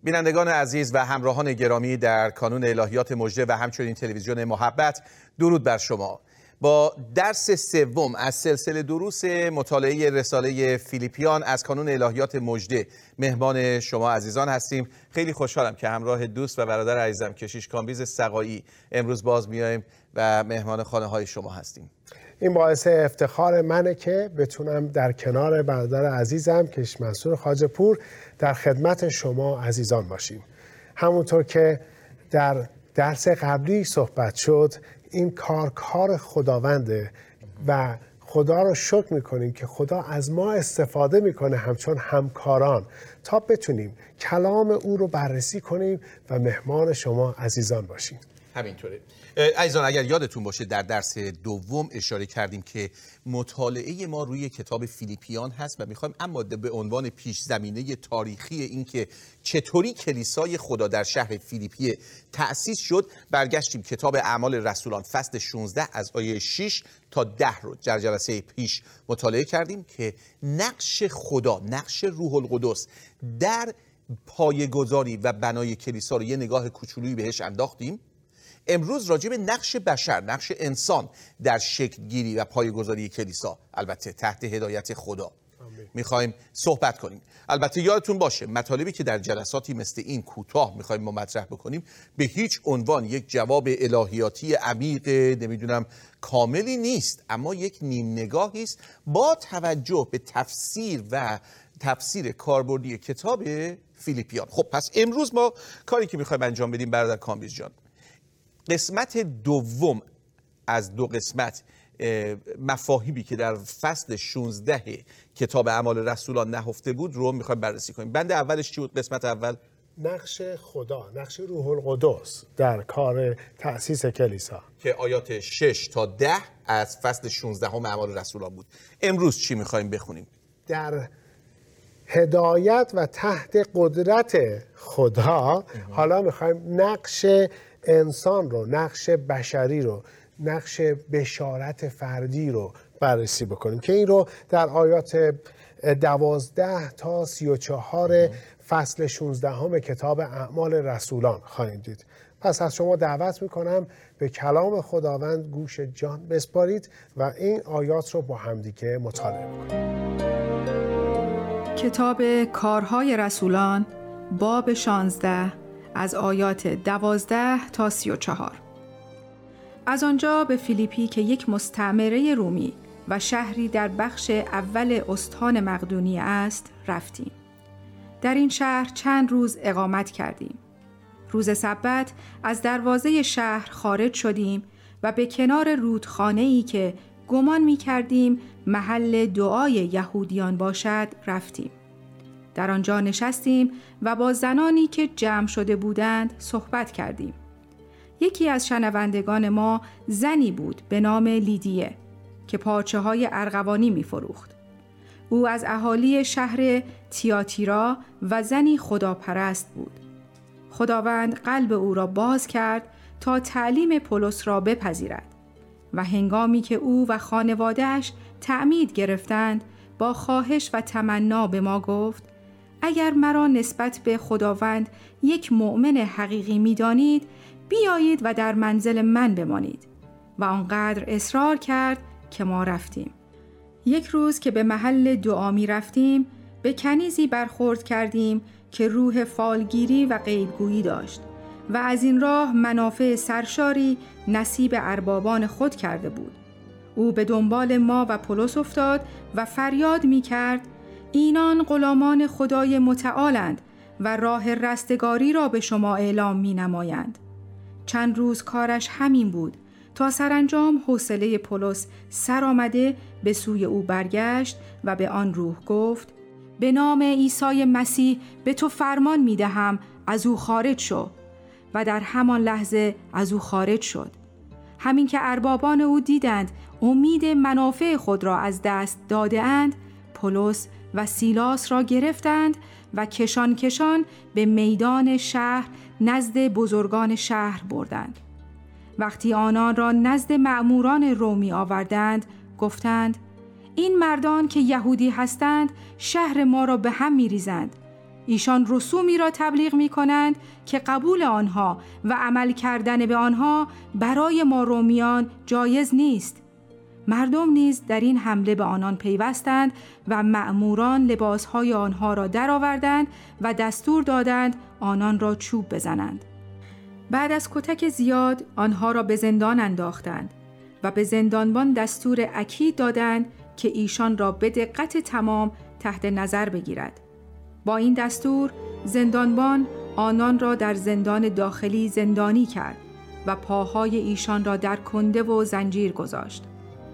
بینندگان عزیز و همراهان گرامی در کانون الهیات مژده و همچنین تلویزیون محبت، درود بر شما. با درس سوم از سلسله دروس مطالعه رساله فیلیپیان از کانون الهیات مژده مهمان شما عزیزان هستیم. خیلی خوشحالم که همراه دوست و برادر عزیزم کشیش کامبیز سقایی امروز باز میایم و مهمان خانه های شما هستیم. این باعث افتخار منه که بتونم در کنار برادر عزیزم کشیش منصور خواجه‌پور در خدمت شما عزیزان باشیم. همونطور که در درس قبلی صحبت شد، این کار خداونده و خدا رو شکر میکنیم که خدا از ما استفاده میکنه همچون همکاران تا بتونیم کلام او رو بررسی کنیم و مهمان شما عزیزان باشیم. همینطوره. عزیزان اگر یادتون باشه در درس دوم اشاره کردیم که مطالعه ما روی کتاب فیلیپیان هست و میخوایم اما به عنوان پیش زمینه تاریخی این که چطوری کلیسای خدا در شهر فیلیپی تأسیس شد برگشتیم کتاب اعمال رسولان فصل 16 از آیه 6 تا 10 رو در جلسه پیش مطالعه کردیم که نقش خدا، نقش روح القدس در پایه‌گذاری و بنای کلیسا رو یه نگاه کوچولویی بهش انداختیم. امروز راجع به نقش بشر، نقش انسان در شکل گیری و پایه‌گذاری کلیسا، البته تحت هدایت خدا، میخوایم صحبت کنیم. البته یادتون باشه مطالبی که در جلساتی مثل این کوتاه میخوایم ما مطرح بکنیم به هیچ عنوان یک جواب الهیاتی عمیق نمیدونم کاملی نیست، اما یک نیم نگاهی است با توجه به تفسیر کاربردی کتاب فیلیپیان. خب پس امروز ما کاری که میخوایم انجام بدیم برادر کامبیز جان، قسمت دوم از دو قسمت مفاهیمی که در فصل 16 کتاب اعمال رسولان نهفته بود رو میخوایم بررسی کنیم. بند اولش چی بود؟ قسمت اول نقش خدا، نقش روح القدس در کار تأسیس کلیسا که آیات 6 تا 10 از فصل 16 اعمال رسولان بود. امروز چی میخوایم بخونیم؟ در هدایت و تحت قدرت خدا حالا میخوایم نقش انسان رو، نقش بشری رو، نقش بشارت فردی رو بررسی بکنیم که این رو در آیات 12 تا 34 فصل 16 کتاب اعمال رسولان خواهیم دید. پس از شما دعوت میکنم به کلام خداوند گوش جان بسپارید و این آیات رو با همدیگه مطالعه کنیم. کتاب کارهای رسولان باب 16 از آیات 12 تا 34. از آنجا به فیلیپی که یک مستعمره رومی و شهری در بخش اول استان مقدونیه است رفتیم. در این شهر چند روز اقامت کردیم. روز سبت از دروازه شهر خارج شدیم و به کنار رودخانه‌ای که گمان می کردیم محل دعای یهودیان باشد رفتیم. در آنجا نشستیم و با زنانی که جمع شده بودند صحبت کردیم. یکی از شنوندگان ما زنی بود به نام لیدیه که پارچه‌های ارغوانی می‌فروخت. او از اهالی شهر تیاتیرا و زنی خداپرست بود. خداوند قلب او را باز کرد تا تعلیم پولس را بپذیرد و هنگامی که او و خانواده‌اش تعمید گرفتند با خواهش و تمنا به ما گفت: اگر مرا نسبت به خداوند یک مؤمن حقیقی می‌دانید بیایید و در منزل من بمانید. و آنقدر اصرار کرد که ما رفتیم. یک روز که به محل دعا می رفتیم به کنیزی برخورد کردیم که روح فالگیری و غیبگویی داشت و از این راه منافع سرشاری نصیب اربابان خود کرده بود. او به دنبال ما و پولس افتاد و فریاد می کرد: اینان غلامان خدای متعالند و راه رستگاری را به شما اعلام می نمایند. چند روز کارش همین بود تا سرانجام حوصله پولس سر آمده به سوی او برگشت و به آن روح گفت: به نام عیسی مسیح به تو فرمان می دهم از او خارج شو. و در همان لحظه از او خارج شد. همین که اربابان او دیدند امید منافع خود را از دست داده اند، پولس و سیلاس را گرفتند و کشان کشان به میدان شهر نزد بزرگان شهر بردند. وقتی آنان را نزد مأموران رومی آوردند گفتند: این مردان که یهودی هستند شهر ما را به هم می‌ریزند ایشان رسومی را تبلیغ می کنند که قبول آنها و عمل کردن به آنها برای ما رومیان جایز نیست. مردم نیز در این حمله به آنان پیوستند و مأموران لباسهای آنها را درآوردند و دستور دادند آنان را چوب بزنند. بعد از کتک زیاد آنها را به زندان انداختند و به زندانبان دستور اکید دادند که ایشان را به دقت تمام تحت نظر بگیرد. با این دستور زندانبان آنان را در زندان داخلی زندانی کرد و پاهای ایشان را در کنده و زنجیر گذاشت.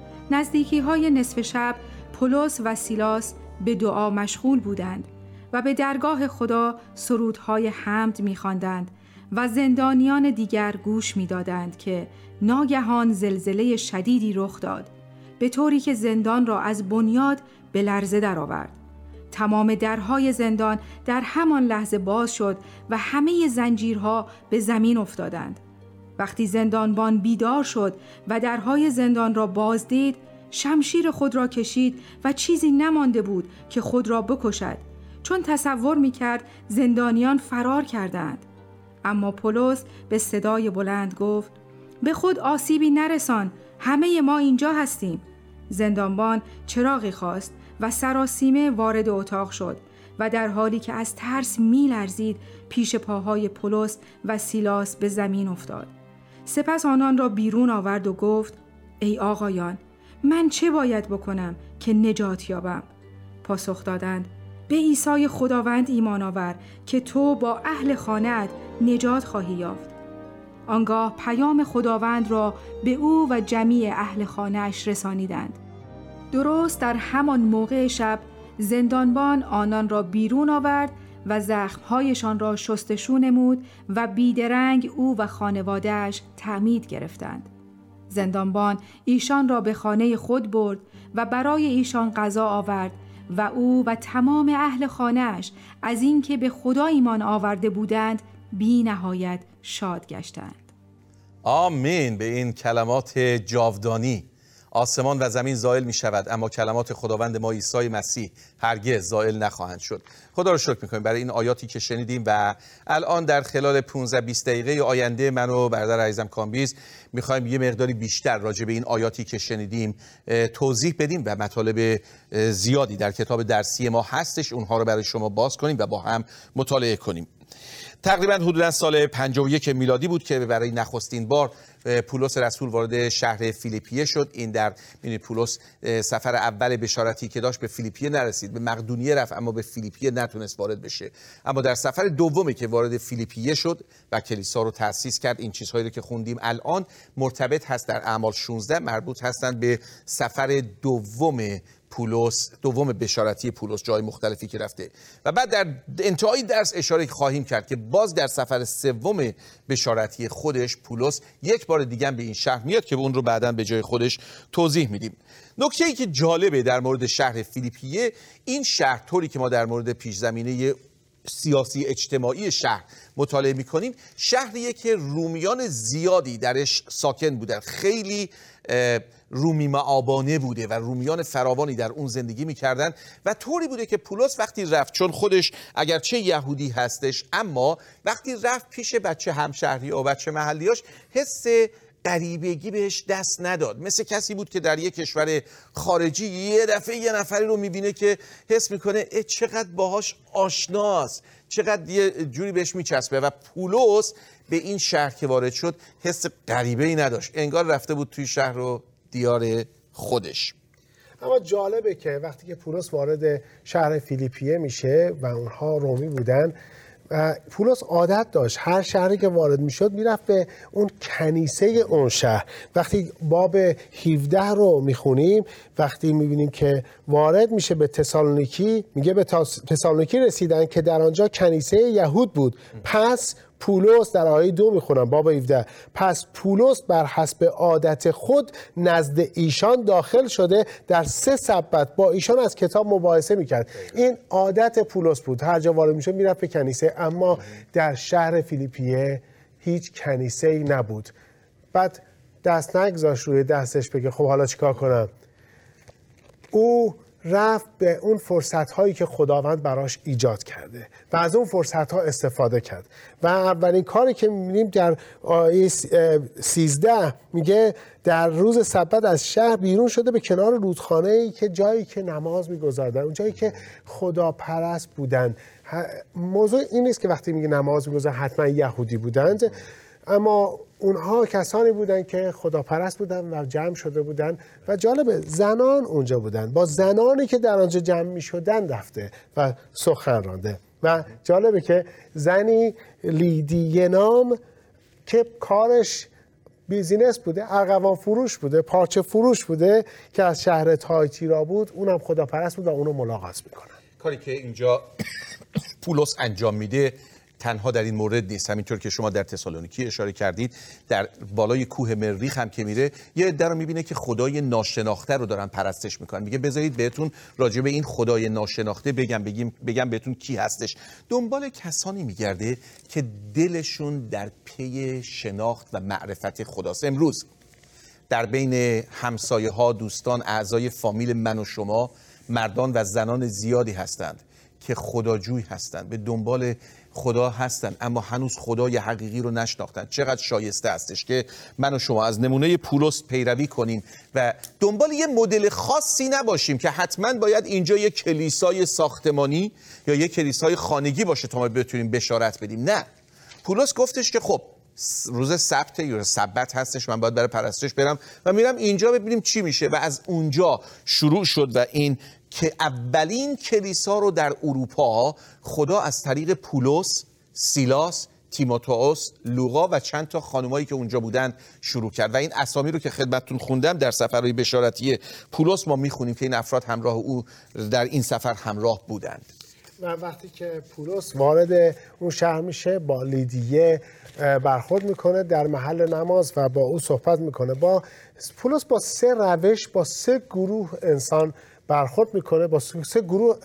نزدیکی‌های نصف شب پولس و سیلاس به دعا مشغول بودند و به درگاه خدا سرودهای حمد می‌خواندند و زندانیان دیگر گوش می‌دادند که ناگهان زلزله شدیدی رخ داد، به طوری که زندان را از بنیاد به لرزه درآورد. تمام درهای زندان در همان لحظه باز شد و همه زنجیرها به زمین افتادند. وقتی زندانبان بیدار شد و درهای زندان را باز دید، شمشیر خود را کشید و چیزی نمانده بود که خود را بکشد، چون تصور می‌کرد زندانیان فرار کردند. اما پولس به صدای بلند گفت: به خود آسیبی نرسان، همه ما اینجا هستیم. زندانبان چراغی خواست و سراسیمه وارد اتاق شد و در حالی که از ترس می‌لرزید پیش پاهای پولس و سیلاس به زمین افتاد. سپس آنان را بیرون آورد و گفت: ای آقایان، من چه باید بکنم که نجات یابم؟ پاسخ دادند: به عیسی خداوند ایمان آور که تو با اهل خانه‌ات نجات خواهی یافت. آنگاه پیام خداوند را به او و جمیع اهل خانه‌اش رسانیدند. درست در همان موقع شب زندانبان آنان را بیرون آورد و زخم‌هایشان را شستشو نمود و بیدرنگ او و خانواده‌اش تعمید گرفتند. زندانبان ایشان را به خانه خود برد و برای ایشان غذا آورد و او و تمام اهل خانه‌اش از اینکه به خدا ایمان آورده بودند بی نهایت شاد گشتند. آمین به این کلمات جاودانی. آسمان و زمین زائل می شود اما کلمات خداوند ما عیسی مسیح هرگز زائل نخواهند شد. خدا رو شکر می‌کنیم برای این آیاتی که شنیدیم و الان در خلال 15-20 دقیقه آینده من و برادر عزیزم کامبیز می‌خوایم یه مقداری بیشتر راجع به این آیاتی که شنیدیم توضیح بدیم و مطالب زیادی در کتاب درسی ما هستش، اونها رو برای شما باز کنیم و با هم مطالعه کنیم. تقریبا حدودا سال 51 میلادی بود که برای نخستین بار پولس رسول وارد شهر فیلیپیه شد. این در پولس سفر اول بشارتی که داشت به فیلیپیه نرسید، به مقدونیه رفت اما به فیلیپیه نتونست وارد بشه. اما در سفر دومی که وارد فیلیپیه شد و کلیسا رو تأسیس کرد، این چیزهایی رو که خوندیم الان مرتبط هست در اعمال 16، مربوط هستند به سفر دوم بشارتی پولس، جای مختلفی که رفته. و بعد در انتهای درس اشاره خواهیم کرد که باز در سفر سوم بشارتی خودش پولس یک بار دیگه به این شهر میاد که اون رو بعداً به جای خودش توضیح میدیم. نکته‌ای که جالبه در مورد شهر فیلیپیه، این شهر طوری که ما در مورد پیش زمینه سیاسی اجتماعی شهر مطالعه میکنیم، شهریه که رومیان زیادی درش ساکن بودن، خیلی رومی معابانه بوده و رومیان فراوانی در اون زندگی میکردن و طوری بوده که پولس وقتی رفت، چون خودش اگرچه یهودی هستش اما وقتی رفت پیش بچه همشهری و بچه محلیاش حس غریبگی بهش دست نداد. مثل کسی بود که در یک کشور خارجی یه دفعه یه نفری رو میبینه که حس میکنه چقدر باهاش آشناست، چقدر یه جوری بهش میچسبه. و پولس به این شهر که وارد شد حس غریبه‌ای نداشت، انگار رفته بود توی شهر و دیار خودش. اما جالبه که وقتی که پولس وارد شهر فیلیپیه میشه و اونها رومی بودن و پولس عادت داشت هر شهری که وارد میشد میرفت به اون کنیسه اون شهر. وقتی باب 17 رو میخونیم، وقتی میبینیم که وارد میشه به تسالونیکی، میگه به تسالونیکی رسیدن که در آنجا کنیسه یهود بود. پس پولس در آیه 2 میخونم باب 17، پس پولس بر حسب عادت خود نزد ایشان داخل شده در 3 سبت با ایشان از کتاب مباحثه میکرد. این عادت پولس بود، هر جا وارد میشد میرفت به کنیسه. اما در شهر فیلیپیه هیچ کنیسه‌ای نبود. بعد دست نگذاشت روی دستش بگه خب حالا چیکار کنم. او رفت به اون فرصت‌هایی که خداوند براش ایجاد کرده و از اون فرصت‌ها استفاده کرد و اولین کاری که می‌بینیم در آیه 13 میگه در روز سبت از شهر بیرون شده به کنار رودخانه‌ای که جایی که نماز می‌گذاردن، اون جایی که خداپرست بودن. موضوع این نیست که وقتی میگه نماز می‌گذارن حتما یهودی بودند، اما اونها کسانی بودن که خداپرست بودن و جمع شده بودن و جالبه زنان اونجا بودن، با زنانی که در آنجا جمع می شدن رفته و سخن رانده. و جالبه که زنی لیدیه نام که کارش بیزینس بوده، ارغوان فروش بوده، پارچه فروش بوده که از شهر تایتیرا بود، اونم خداپرست بود و اونو ملاقات میکنن. کاری که اینجا پولس انجام میده تنها در این مورد نیست، همینطور که شما در تسالونیکی اشاره کردید، در بالای کوه مریخ هم که میره یه عده رو میبینه که خدای ناشناخته رو دارن پرستش میکنن. میگه بذارید بهتون راجع به این خدای ناشناخته بگم بهتون کی هستش. دنبال کسانی میگرده که دلشون در پی شناخت و معرفت خداست. امروز در بین همسایه ها، دوستان، اعضای فامیل من و شما مردان و زنان زیادی هستند که خداجوی هستند، به دنبال خدا هستن اما هنوز خدای حقیقی رو نشناختن. چقدر شایسته هستش که من و شما از نمونه پولس پیروی کنیم و دنبال یه مدل خاصی نباشیم که حتما باید اینجا یه کلیسای ساختمانی یا یه کلیسای خانگی باشه تا ما بتونیم بشارت بدیم. نه، پولس گفتش که خب روز سبت یا سبت هستش، من باید برای پرستش برم و میرم اینجا ببینیم چی میشه. و از اونجا شروع شد و این که اولین کلیسا رو در اروپا خدا از طریق پولس، سیلاس، تیموتائوس، لوقا و چند تا خانمایی که اونجا بودند شروع کرد. و این اسامی رو که خدمتتون خوندم در سفرهای بشارتی پولس ما میخونیم که این افراد همراه او در این سفر همراه بودند. و وقتی که پولس وارد اون شهر میشه با لیدیه برخورد میکنه در محل نماز و با او صحبت میکنه. پولس با 3 روش، با 3 گروه انسان برخورد میکنه، با 3 گروه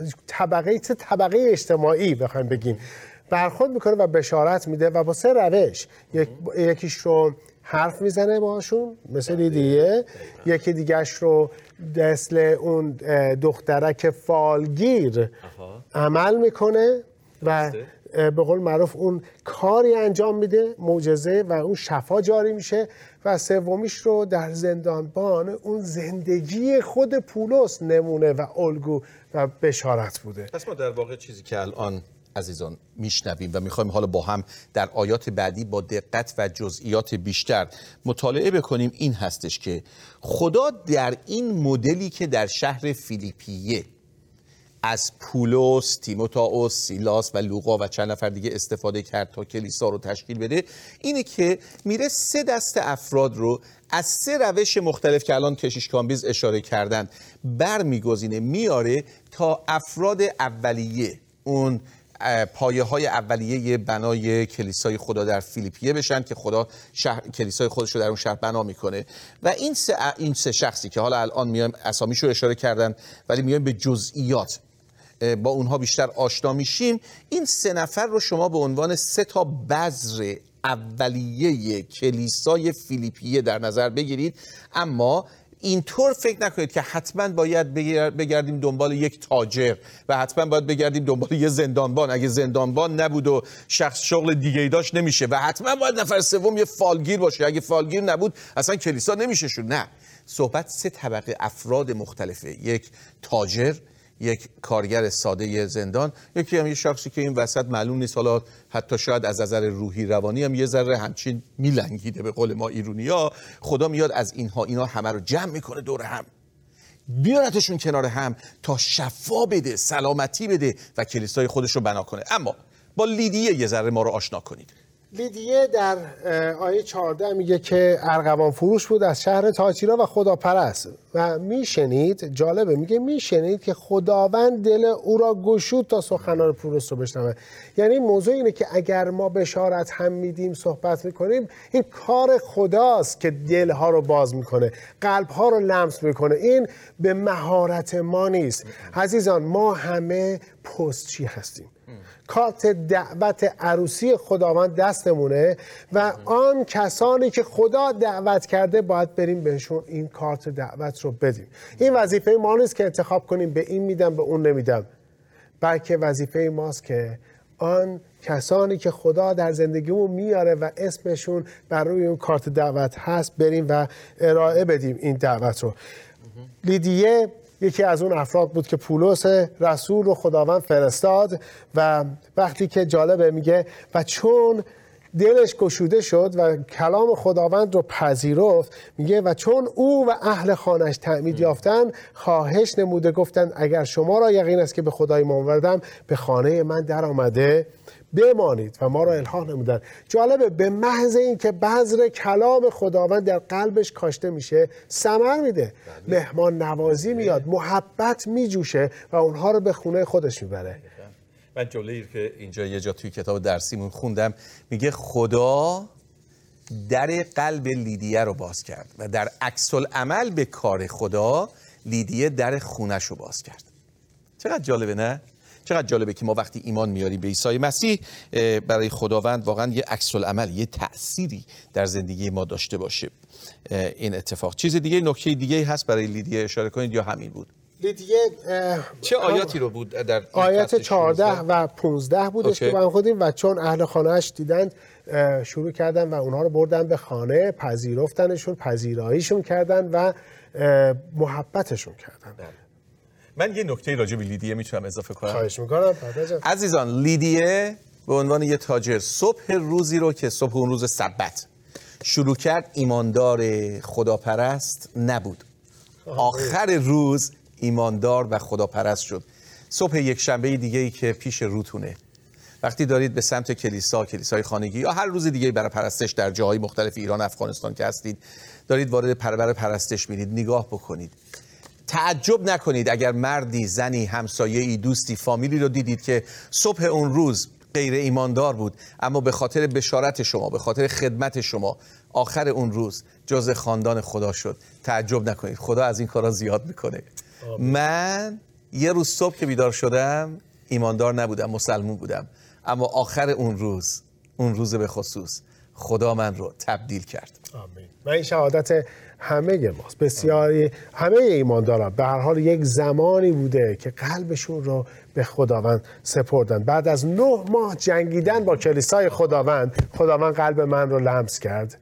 طبقه اجتماعی بخوایم بگیم برخورد میکنه و بشارت میده و با 3 روش. یکیش رو حرف میزنه باشون مثل لیدیه، یکی دیگهش رو مثل اون دخترک فالگیر عمل میکنه و به قول معروف اون کاری انجام میده، معجزه، و اون شفا جاری میشه. و سومیش رو در زندانبان اون زندگی خود پولس نمونه و الگو و بشارت بوده. پس ما در واقع چیزی که الان عزیزان میشنویم و میخوایم حالا با هم در آیات بعدی با دقت و جزئیات بیشتر مطالعه بکنیم این هستش که خدا در این مدلی که در شهر فیلیپیه از پولس، تیموتائوس، سیلاس و لوقا و چند نفر دیگه استفاده کرد تا کلیسا رو تشکیل بده، اینه که میره 3 دسته افراد رو از 3 روش مختلف که الان کشیش کامبیز اشاره کردند برمیگزینه، میاره تا افراد اولیه، اون پایه های اولیه بنای کلیسای خدا در فیلیپیه بشن که خدا کلیسای خودش رو در اون شهر بنا میکنه. و این سه شخصی که حالا الان میایم اسامیشو اشاره کردن ولی میایم به جزئیات با اونها بیشتر آشنا میشیم. این 3 نفر رو شما به عنوان 3 تا بذر اولیه کلیسای فیلیپیه در نظر بگیرید. اما اینطور فکر نکنید که حتما باید بگردیم دنبال یک تاجر و حتما باید بگردیم دنبال یه زندانبان. اگه زندانبان نبود و شخص شغل دیگه‌ای داشت نمیشه. و حتما باید نفر سوم یه فالگیر باشه. اگه فالگیر نبود اصلا کلیسا نمیشه شد. نه، صحبت 3 طبقه افراد مختلفه. یک تاجر، یک کارگر ساده زندان، یکی هم یه شخصی که این وسط معلوم نیست، حالا حتی شاید از نظر روحی روانی هم یه ذره همچین میلنگیده. به قول ما ایرونیا خدا میاد از اینا همه رو جمع میکنه دور هم، بیارتشون کنار هم تا شفا بده، سلامتی بده و کلیسای خودش رو بنا کنه. اما با لیدیه یه ذره ما رو آشنا کنید. لیدیه در آیه 14 میگه که ارغوان فروش بود از شهر تایتیرا و خداپرست و میشنید، جالبه میگه میشنید که خداوند دل او را گشود تا سخنان پولس رو بشنوه. یعنی موضوع اینه که اگر ما بشارت هم میدیم، صحبت میکنیم، این کار خداست که دلها رو باز میکنه، قلبها رو لمس میکنه. این به مهارت ما نیست. عزیزان، ما همه پستچی هستیم. کارت دعوت عروسی خداوند دستمونه و آن کسانی که خدا دعوت کرده باید بریم بهشون این کارت دعوت رو بدیم. این وظیفه ما نیست که انتخاب کنیم به این میدم به اون نمیدم، بلکه وظیفه ماست که آن کسانی که خدا در زندگیمون میاره و اسمشون بر روی اون کارت دعوت هست بریم و ارائه بدیم این دعوت رو. لیدیه یکی از اون افراد بود که پولس رسول رو خداوند فرستاد و وقتی که جالبه میگه و چون دلش گشوده شد و کلام خداوند رو پذیرفت، میگه و چون او و اهل خانه‌اش تعمید یافتن خواهش نموده گفتند اگر شما را یقین است که به خدای ما آوردم به خانه من در آمده بمانید و ما را الحاح نمودن. جالبه به محض این که بذر کلام خداوند در قلبش کاشته میشه ثمر میده، مهمان نوازی میاد، محبت میجوشه و اونها رو به خونه خودش میبره. من جمله‌ای که اینجا یه جا توی کتاب درسیمون خوندم میگه خدا در قلب لیدیه رو باز کرد و در عکس العمل به کار خدا لیدیه در خونش رو باز کرد. چقدر جالبه نه؟ چقدر جالبه که ما وقتی ایمان میاریم به عیسی مسیح برای خداوند واقعا یه عکس العمل، یه تأثیری در زندگی ما داشته باشه این اتفاق. چیز دیگه، نکته دیگه هست برای لیدیه اشاره کنید یا همین بود؟ لیدیه چه آیاتی رو بود در آیات 14 و 15 بودش که با هم خودیم و چون اهل خانه‌اش دیدند شروع کردن و اونها رو بردن به خانه، پذیرفتنشون، پذیراییشون کردن و محبتشون کردن. من یه نکته راجع به لیدیه میتونم اضافه کنم؟ خواهش میکنم. عزیزان، لیدیه به عنوان یه تاجر صبح روزی رو که صبح اون روز سبت شروع کرد ایماندار خداپرست نبود، آخر روز ایماندار و خداپرست شد. صبح یک شنبه دیگه‌ای که پیش روتونه، وقتی دارید به سمت کلیسای خانگی یا هر روز دیگه برای پرستش در جاهای مختلف ایران، افغانستان که هستید، دارید وارد برای پرستش میرید، نگاه بکنید. تعجب نکنید اگر مردی، زنی، همسایه‌ای، دوستی، فامیلی رو دیدید که صبح اون روز غیر ایماندار بود اما به خاطر بشارت شما، به خاطر خدمت شما آخر اون روز جزء خاندان خدا شد. تعجب نکنید، خدا از این کارا زیاد میکنه. من یه روز صبح که بیدار شدم ایماندار نبودم، مسلمون بودم، اما آخر اون روز به خصوص خدا من رو تبدیل کرد. آمین. و این شهادت همه ماست. بسیاری همه ایمانداران به هر حال یک زمانی بوده که قلبشون رو به خداوند سپردن. بعد از 9 ماه جنگیدن با کلیسای خداوند قلب من رو لمس کرد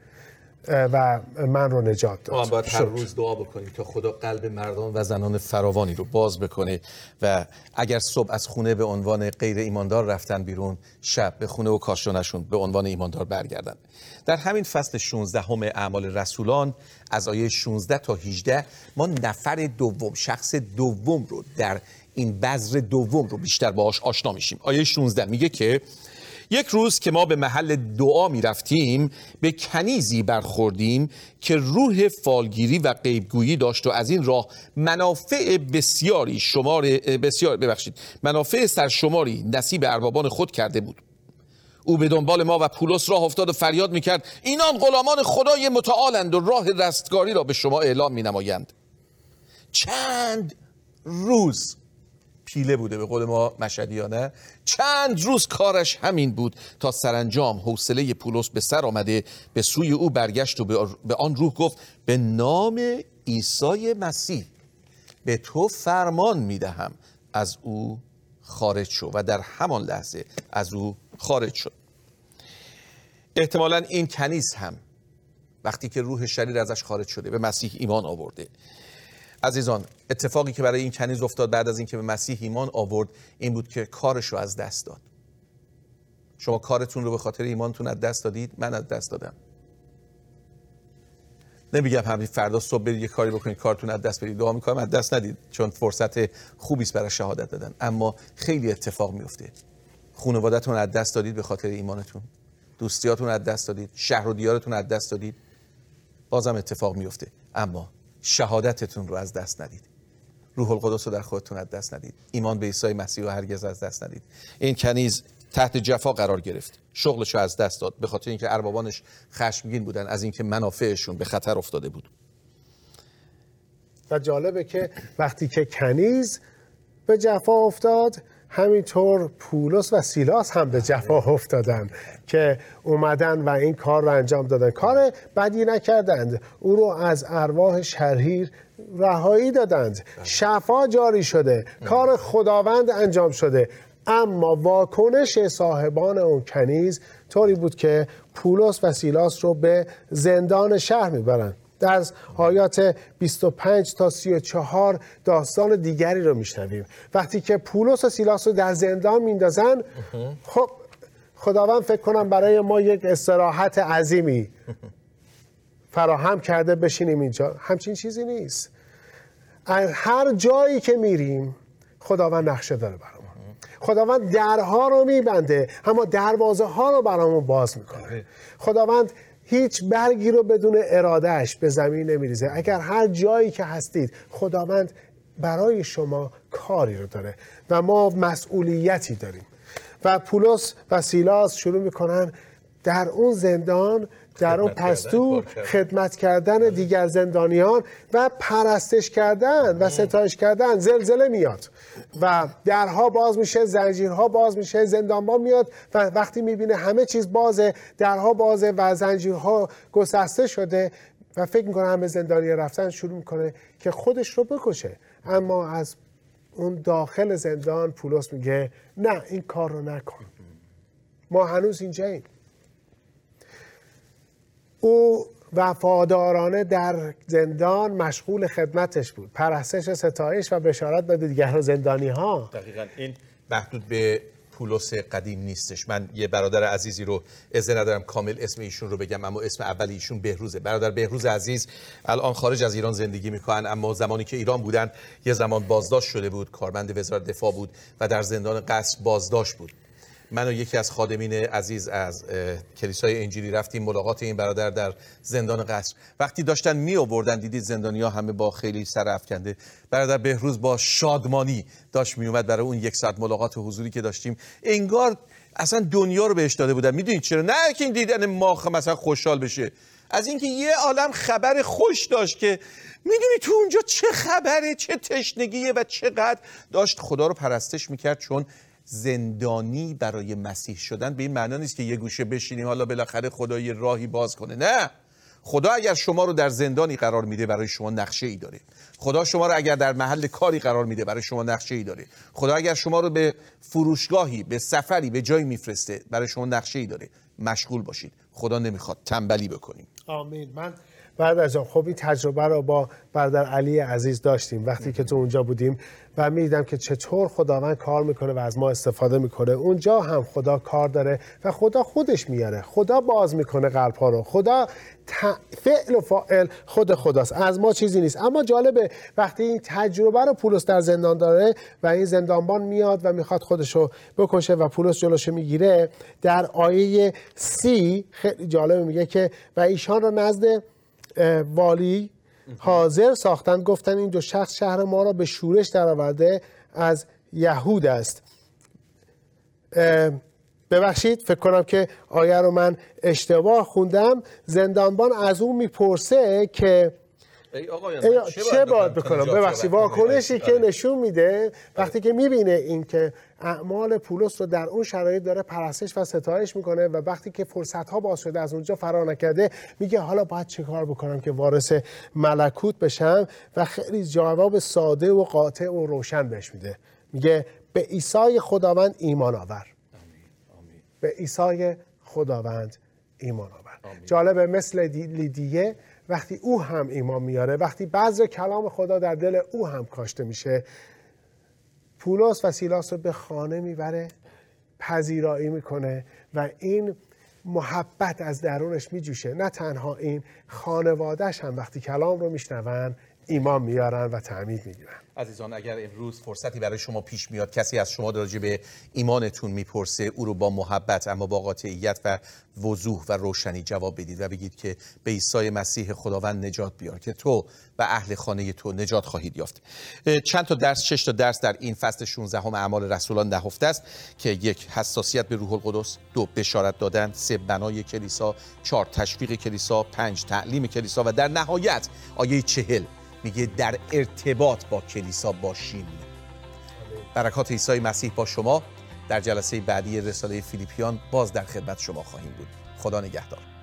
و من رو نجات داد. ما باید هر روز دعا بکنیم تا خدا قلب مردان و زنان فراوانی رو باز بکنه و اگر صبح از خونه به عنوان غیر ایماندار رفتن بیرون، شب به خونه و کاشانشون به عنوان ایماندار برگردن. در همین فصل 16 اعمال رسولان از آیه 16 تا 18 ما نفر دوم، شخص دوم رو در این بذر دوم رو بیشتر باهاش آشنا میشیم. آیه 16 میگه که یک روز که ما به محل دعا می رفتیم به کنیزی برخوردیم که روح فالگیری و غیبگویی داشت و از این راه منافع سرشماری نصیب اربابان خود کرده بود. او به دنبال ما و پولس راه افتاد و فریاد می کرد اینان غلامان خدای متعالند و راه رستگاری را به شما اعلام می نمایند. چند روز پیله بوده، به قول ما مشهدیانه، چند روز کارش همین بود تا سرانجام حوصله پولس به سر آمده به سوی او برگشت و به آن روح گفت به نام عیسی مسیح به تو فرمان میدهم از او خارج شو، و در همان لحظه از او خارج شد. احتمالاً این کنیز هم وقتی که روح شریر ازش خارج شده به مسیح ایمان آورده. عزیزان، اتفاقی که برای این کنیز افتاد بعد از اینکه به مسیح ایمان آورد این بود که کارش رو از دست داد. شما کارتون رو به خاطر ایمانتون از دست دادید؟ من از دست دادم. نمیگم همین فردا صبح برید یه کاری بکنید کارتون از دست بدید، دعا میکنم از دست ندید چون فرصت خوبی است برای شهادت دادن، اما خیلی اتفاق میفته. خانواده‌تون از دست دادید به خاطر ایمانتون، دوستیاتون از دست دادید، شهر و دیارتون از دست دادید، بازم اتفاق میفته، اما شهادتتون رو از دست ندید. روح القدس رو در خودتون از دست ندید. ایمان به عیسی مسیح رو هرگز از دست ندید. این کنیز تحت جفا قرار گرفت، شغلش رو از دست داد به خاطر اینکه اربابانش خشمگین بودن از اینکه منافعشون به خطر افتاده بود. و جالبه که وقتی که کنیز به جفا افتاد، همینطور پولس و سیلاس هم به جفا افتادن که اومدن و این کار رو انجام دادن. کار بدی نکردند، او رو از ارواح شریر رهایی دادند، شفا جاری شده، کار خداوند انجام شده. اما واکنش صاحبان اون کنیز طوری بود که پولس و سیلاس رو به زندان شهر میبرند. در آیات 25 تا 34 داستان دیگری رو میشنویم. وقتی که پولس و سیلاس رو در زندان میندازن، خب خداوند فکر کنم برای ما یک استراحت عظیمی فراهم کرده بشینیم اینجا. همچین چیزی نیست. هر جایی که میریم خداوند نقشه داره برامون. خداوند درها رو میبنده اما دروازه ها رو برامون باز میکنه. خداوند هیچ برگی رو بدون ارادهش به زمین نمیریزه. اگر هر جایی که هستید خداوند برای شما کاری رو داره و ما مسئولیتی داریم. و پولس و سیلاس شروع میکنن در اون زندان، در اون پستو خدمت کردن دیگر زندانیان و پرستش کردن و ستایش کردن. زلزله میاد و درها باز میشه، زنجیرها باز میشه، زندانبان میاد و وقتی میبینه همه چیز بازه، درها بازه و زنجیرها گسسته شده و فکر میکنه همه زندانیان رفتن، شروع میکنه که خودش رو بکشه. اما از اون داخل زندان پولس میگه نه، این کار رو نکن، ما هنوز اینجاییم. او وفادارانه در زندان مشغول خدمتش بود، پرستش، ستایش و بشارت به دیگر زندانی ها. دقیقاً این محدود به پولس قدیم نیستش. من یه برادر عزیزی رو اجازه ندارم کامل اسم ایشون رو بگم، اما اسم اولی ایشون بهروزه. برادر بهروز عزیز الان خارج از ایران زندگی میکنن، اما زمانی که ایران بودن یه زمان بازداشت شده بود، کارمند وزارت دفاع بود و در زندان قصر بازداشت بود. من و یکی از خادمین عزیز از کلیسای انجیلی رفتیم ملاقات این برادر در زندان قصر. وقتی داشتن می آوردن دیدید زندانی‌ها همه با خیلی سر افکنده. برادر بهروز با شادمانی داشت می اومد برای اون 1 ساعت ملاقات حضوری که داشتیم. انگار اصلا دنیا رو بهش داده بودن. میدونید چرا؟ نه که این دیدن ما مثلا خوشحال بشه، از اینکه یه عالم خبر خوش داشت که میدونی تو اونجا چه خبره، چه تشنگیه و چقدر داشت خدا رو پرستش میکرد. چون زندانی برای مسیح شدن به این معنا نیست که یه گوشه بشینیم حالا بالاخره خدا یه راهی باز کنه. نه، خدا اگر شما رو در زندانی قرار میده برای شما نقشه ای داره. خدا شما رو اگر در محل کاری قرار میده برای شما نقشه ای داره. خدا اگر شما رو به فروشگاهی، به سفری، به جایی میفرسته برای شما نقشه ای داره. مشغول باشید. خدا نمیخواد تنبلی بکنیم. آمین. من بعد از اون خب این تجربه رو با برادر علی عزیز داشتیم وقتی که تو اونجا بودیم و میدیدم که چطور خداوند کار میکنه و از ما استفاده میکنه. اونجا هم خدا کار داره و خدا خودش میاره، خدا باز میکنه قلب ها رو، خدا فعل و فاعل خود خداست، از ما چیزی نیست. اما جالبه وقتی این تجربه رو پولس در زندان داره و این زندانبان میاد و میخواد خودش رو بکشه و پولس جلوشو میگیره، در آیه 30 خیلی جالبه میگه که و ایشان رو نزد والی حاضر ساختن، گفتن این دو شخص شهر ما را به شورش درآورده از یهود است. ببخشید فکر کنم که آیه رو من اشتباه خوندم. زندانبان از اون میپرسه که چه باید بکنم؟ ببخشید واکنشی که نشون میده وقتی که میبینه این که اعمال پولس رو در اون شرایط داره پرستش و ستایش میکنه و وقتی که فرصت ها باز شده از اونجا فرار نکرده، میگه حالا باید چه کار بکنم که وارث ملکوت بشم و خیلی جواب ساده و قاطع و روشن بهش میده. میگه به عیسی خداوند ایمان آور. به عیسی خداوند ایمان آور. جالبه مثل لیدیه وقتی او هم ایمان میاره، وقتی بذر کلام خدا در دل او هم کاشته میشه، پولس و سیلاس رو به خانه میبره، پذیرایی میکنه و این محبت از درونش میجوشه. نه تنها این، خانوادهش هم وقتی کلام رو میشنون ایمان میارن و تعمید میگیرن. عزیزان اگر امروز فرصتی برای شما پیش میاد، کسی از شما راجع به ایمانتون میپرسه، او رو با محبت اما با قاطعیت و وضوح و روشنی جواب بدید و بگید که به عیسی مسیح خداوند نجات بیار که تو و اهل خانه تو نجات خواهید یافت. چند تا درس، 6 تا درس در این فصل 16 اعمال رسولان نهفته است که 1 حساسیت به روح القدس، 2 بشارت دادن، 3 بنای کلیسا، 4 تشویق کلیسا، 5 تعلیم کلیسا و در نهایت آیه 40 میگه در ارتباط با کلیسا باشیم. برکات عیسی مسیح با شما. در جلسه بعدی رساله فیلیپیان باز در خدمت شما خواهیم بود. خدا نگهدار.